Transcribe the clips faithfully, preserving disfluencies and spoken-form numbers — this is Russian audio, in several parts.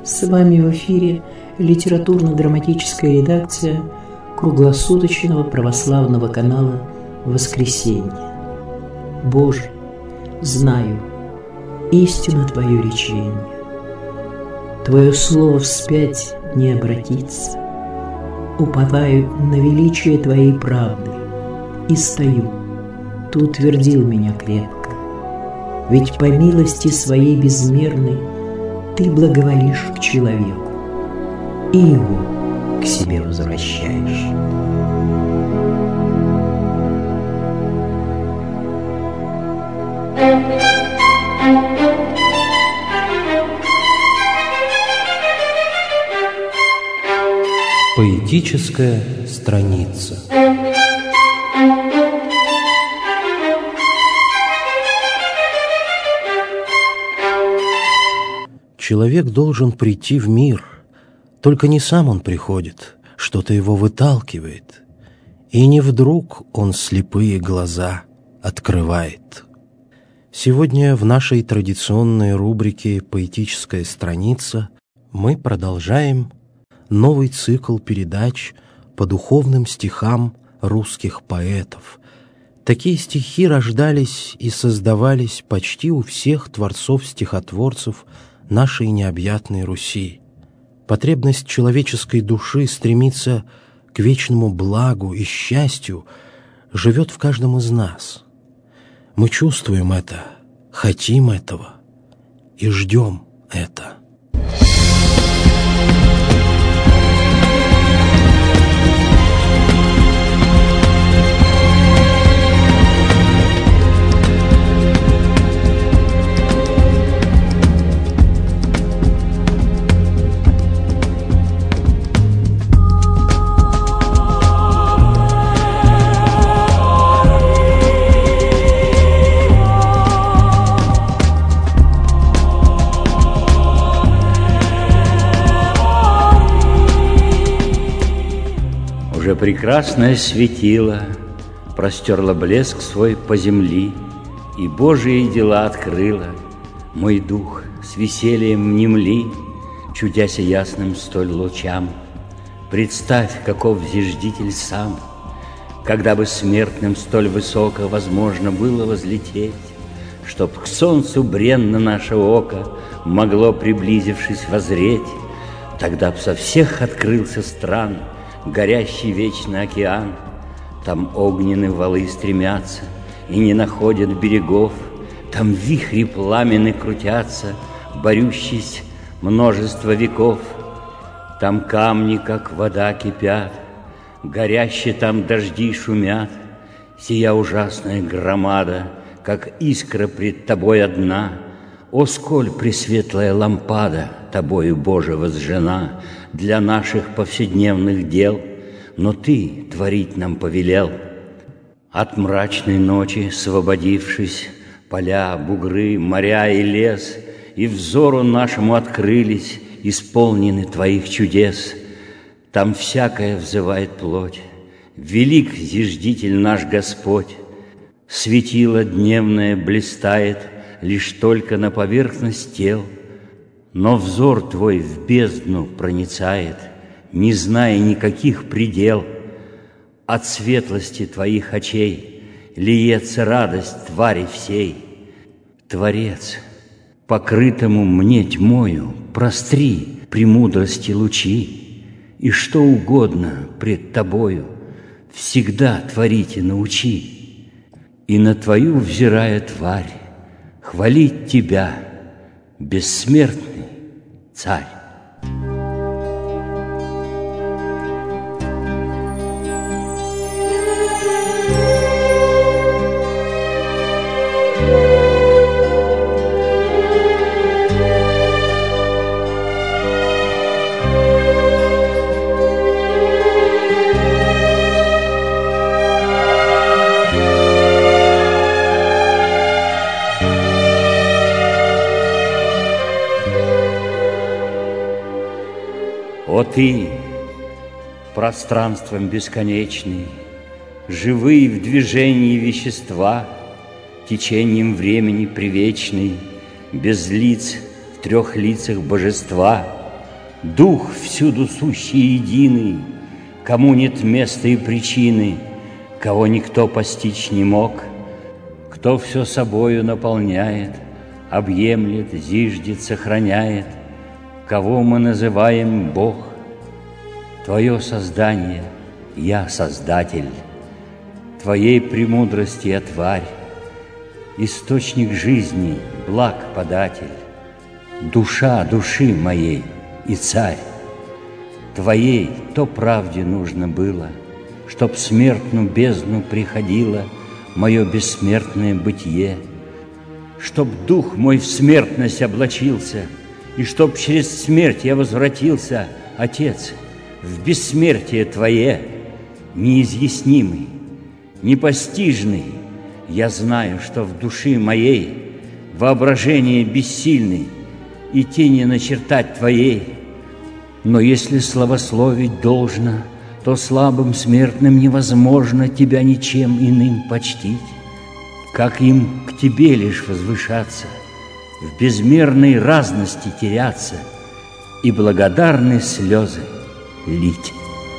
С вами в эфире литературно-драматическая редакция круглосуточного православного канала «Воскресенье». Боже, знаю, истина Твое речение. Твое слово вспять не обратится. Уповаю на величие Твоей правды и стою. Ты утвердил меня крепко. Ведь по милости Своей безмерной Ты благоволишь к человеку и его к себе возвращаешь. Поэтическая страница. Человек должен прийти в мир, только не сам он приходит, что-то его выталкивает, и не вдруг он слепые глаза открывает. Сегодня в нашей традиционной рубрике «Поэтическая страница» мы продолжаем новый цикл передач по духовным стихам русских поэтов. Такие стихи рождались и создавались почти у всех творцов-стихотворцев нашей необъятной Руси. Потребность человеческой души стремиться к вечному благу и счастью живет в каждом из нас. Мы чувствуем это, хотим этого и ждем это. Уже прекрасное светило простерло блеск свой по земли, и Божьи дела открыла. Мой дух с весельем внемли, чудяся ясным столь лучам. Представь, каков зиждитель сам, когда бы смертным столь высоко возможно было возлететь, чтоб к солнцу бренно наше око могло, приблизившись, воззреть. Тогда б со всех открылся стран горящий вечный океан. Там огненные валы стремятся и не находят берегов. Там вихри пламенны крутятся, борющись множество веков. Там камни, как вода, кипят, горящие там дожди шумят. Сия ужасная громада, как искра пред тобой одна. О, сколь пресветлая лампада тобою, Боже, возжжена для наших повседневных дел, но Ты творить нам повелел. От мрачной ночи освободившись, поля, бугры, моря и лес, и взору нашему открылись, исполнены Твоих чудес. Там всякое взывает плоть, велик зиждитель наш Господь. Светило дневное блистает лишь только на поверхность тел, но взор Твой в бездну проницает, не зная никаких предел. От светлости Твоих очей лиется радость твари всей. Творец, покрытому мне тьмою, простри премудрости лучи, и что угодно пред Тобою всегда творите научи. И на Твою взирая тварь хвалить Тебя, бессмертный Царь. О Ты, пространством бесконечный, живые в движении вещества, течением времени привечный, без лиц в трех лицах божества, Дух всюду сущий единый, кому нет места и причины, кого никто постичь не мог, кто все собою наполняет, объемлет, зиждет, сохраняет, кого мы называем Бог. Твое создание, я Создатель, Твоей премудрости я тварь, источник жизни, благ податель, душа души моей и царь. Твоей то правде нужно было, чтоб в смертную бездну приходило мое бессмертное бытие, чтоб дух мой в смертность облачился, и чтоб через смерть я возвратился, Отец, в бессмертие Твое, неизъяснимый, непостижный. Я знаю, что в душе моей воображение бессильный и тени начертать Твоей. Но если славословить должно, то слабым смертным невозможно Тебя ничем иным почтить, как им к Тебе лишь возвышаться, в безмерной разности теряться и благодарные слезы лить.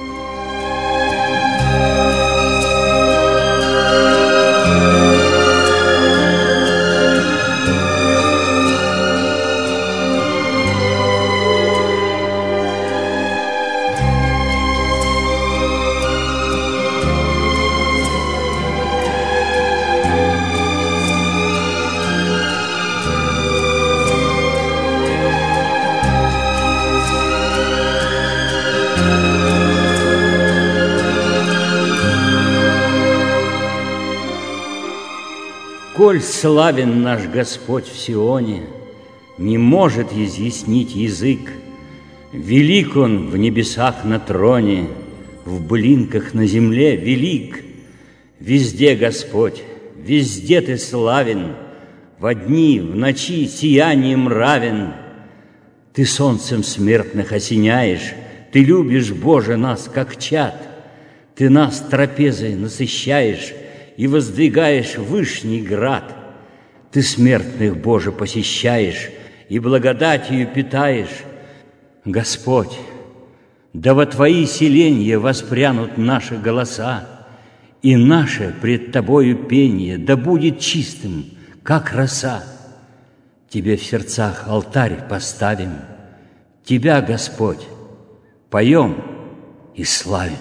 Коль славен наш Господь в Сионе, не может изъяснить язык. Велик Он в небесах на троне, в былинках на земле велик. Везде Господь, везде Ты славен, во дни, в ночи сиянием равен. Ты солнцем смертных осеняешь, Ты любишь, Боже, нас, как чад. Ты нас трапезой насыщаешь и воздвигаешь вышний град. Ты смертных, Боже, посещаешь и благодатью питаешь. Господь, да во Твои селенья воспрянут наши голоса, и наше пред Тобою пение да будет чистым, как роса. Тебе в сердцах алтарь поставим, Тебя, Господь, поем и славим.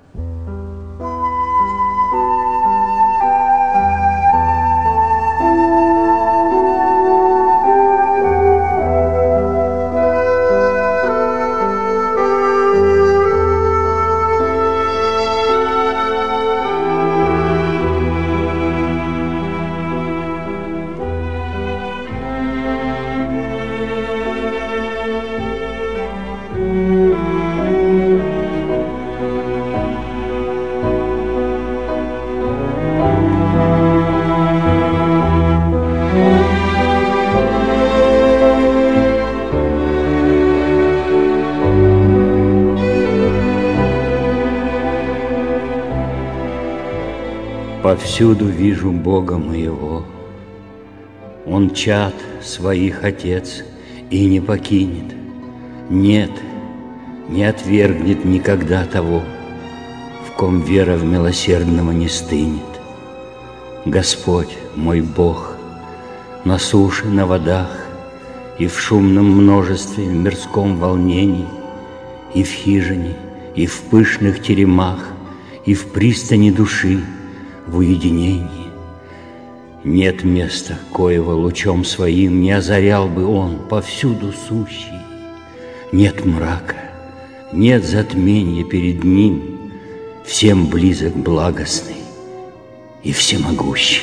Повсюду вижу Бога моего, Он чад своих Отец и не покинет, нет, не отвергнет никогда того, в ком вера в милосердного не стынет. Господь мой Бог, на суше, на водах, и в шумном множестве, в мирском волнении, и в хижине, и в пышных теремах, и в пристани души, в уединении. Нет места, коего лучом своим не озарял бы Он, повсюду сущий. Нет мрака, нет затмения перед Ним, всем близок благостный и всемогущий.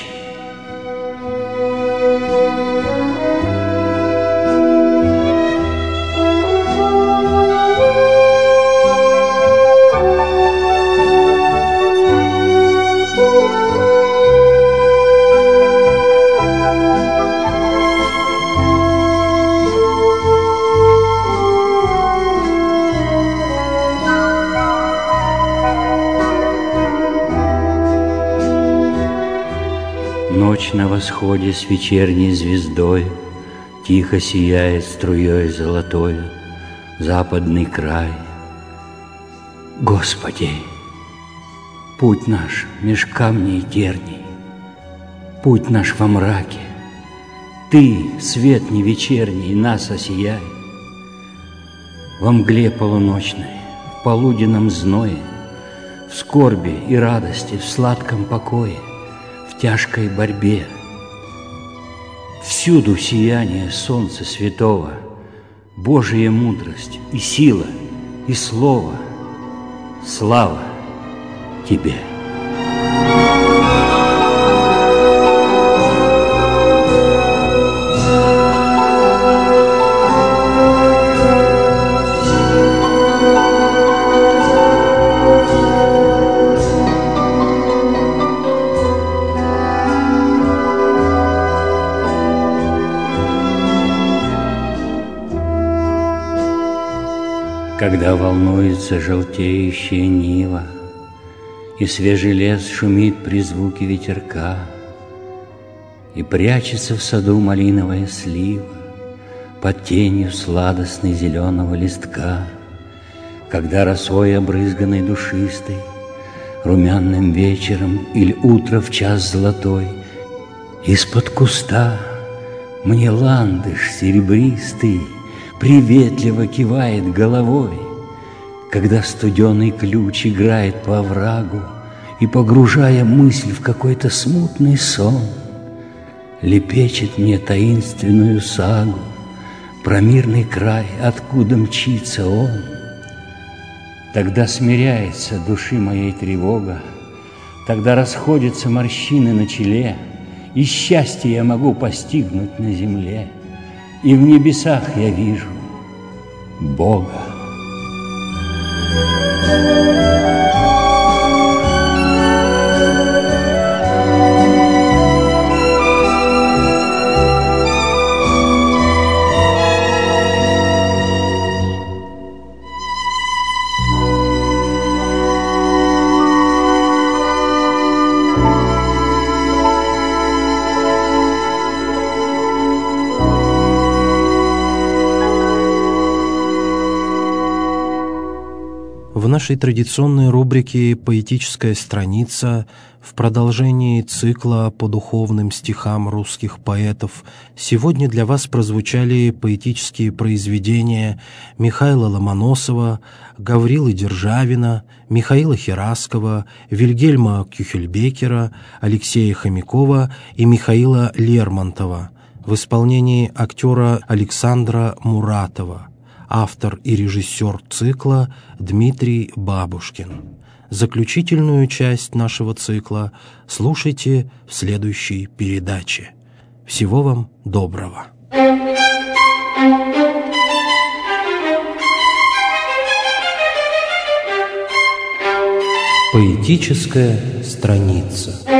Ночь на восходе с вечерней звездой тихо сияет струей золотою, западный край. Господи, путь наш меж камней терний, путь наш во мраке. Ты, свет не вечерний, нас осияй. Во мгле полуночной, в полуденном зное, в скорби и радости, в сладком покое, в тяжкой борьбе. Всюду сияние солнца святого, Божия мудрость и сила, и слово. Слава Тебе! Когда волнуется желтеющая нива, и свежий лес шумит при звуке ветерка, и прячется в саду малиновая слива под тенью сладостной зеленого листка, когда росой обрызганной душистой, румяным вечером или утро в час золотой, из-под куста мне ландыш серебристый приветливо кивает головой, когда студеный ключ играет по оврагу и, погружая мысль в какой-то смутный сон, лепечет мне таинственную сагу про мирный край, откуда мчится он. Тогда смиряется души моей тревога, тогда расходятся морщины на челе, и счастье я могу постигнуть на земле, и в небесах я вижу Бога. В нашей традиционной рубрике «Поэтическая страница» в продолжении цикла по духовным стихам русских поэтов сегодня для вас прозвучали поэтические произведения Михаила Ломоносова, Гаврилы Державина, Михаила Хераскова, Вильгельма Кюхельбекера, Алексея Хомякова и Михаила Лермонтова в исполнении актера Александра Муратова. Автор и режиссер цикла Дмитрий Бабушкин. Заключительную часть нашего цикла слушайте в следующей передаче. Всего вам доброго. Поэтическая страница.